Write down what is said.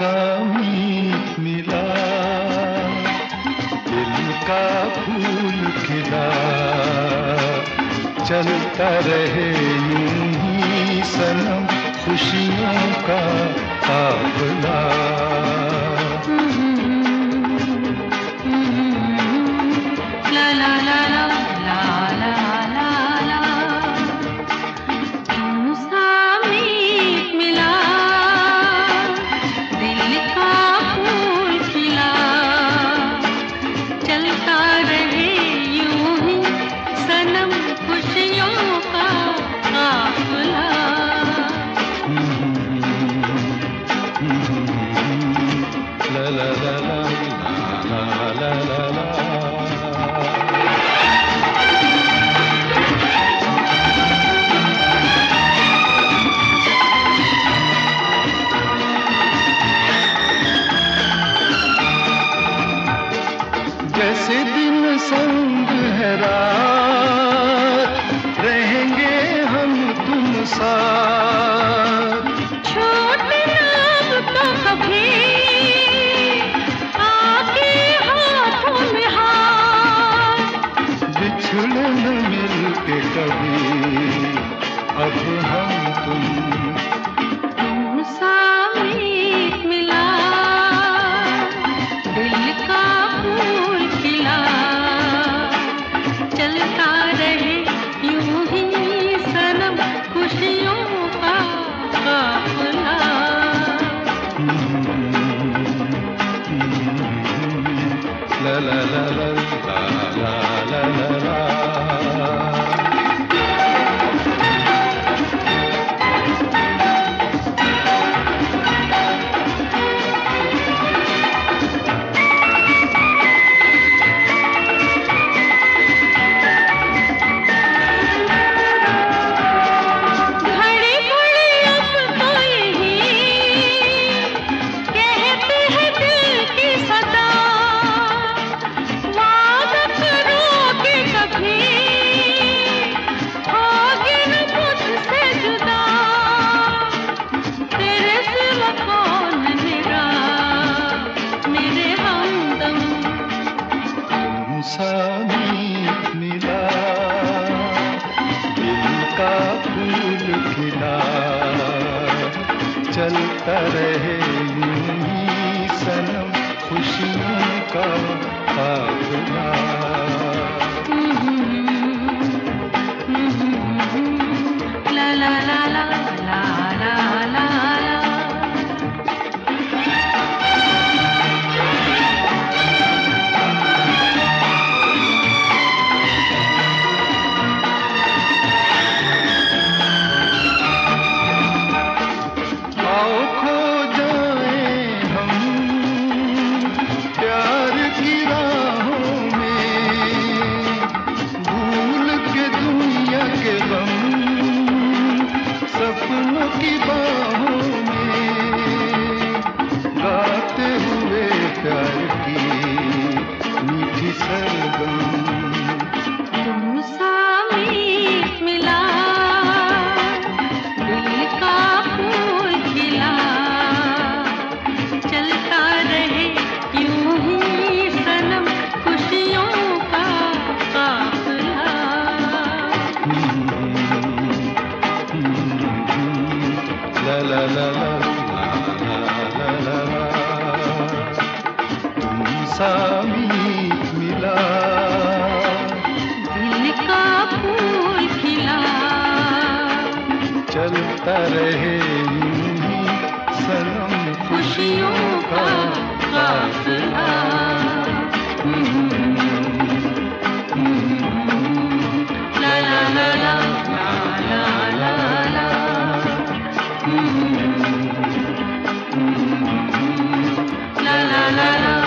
सा मीत मिला, दिल का फूल खिला, चलता रहे यूं ही सनम खुशियों का काफिला। ला ला ला ला ला ला ला ला, तुमसा मीत मिला, दिल का फूल खिला, चलता रहे यूं ही सनम खुशियों का काफिला। ला ला ला ला ला ला ला ला। जैसे दिन संग है रात, रहेंगे हम तुम साथ। छूटना तो कभी आके हाथों में हाथ, बिछड़े न मिलके कभी अब हम तुमसा मीत मिला, दिल का फूल खिला, चलता रहे यूं ही सनम खुशियों का काफिला। ला ला ला ला ला ला ला ला। सा मीत मिला, दिल का फूल खिला, चलता रहे यूं ही सनम खुशियों का काफिला। ला ला ला ला ला ला ला ला। आओ खो जाए हम प्यार की राहों में, भूल के दुनिया के गम सपनों की बाहों में, गाते हुए प्यार की मीठी सरगम। तुमसा मीत मिला, दिल का फूल खिला, चलता रहे यूं ही सनम खुशियों का काफिला। ला ला ला ला ला ला ला। तुमसा मीत मिला, दिल का फूल खिला, चलता रहे यूं ही सनम खुशियों का काफिला। ला ला ला ला ला ला ला ला ला ला ला।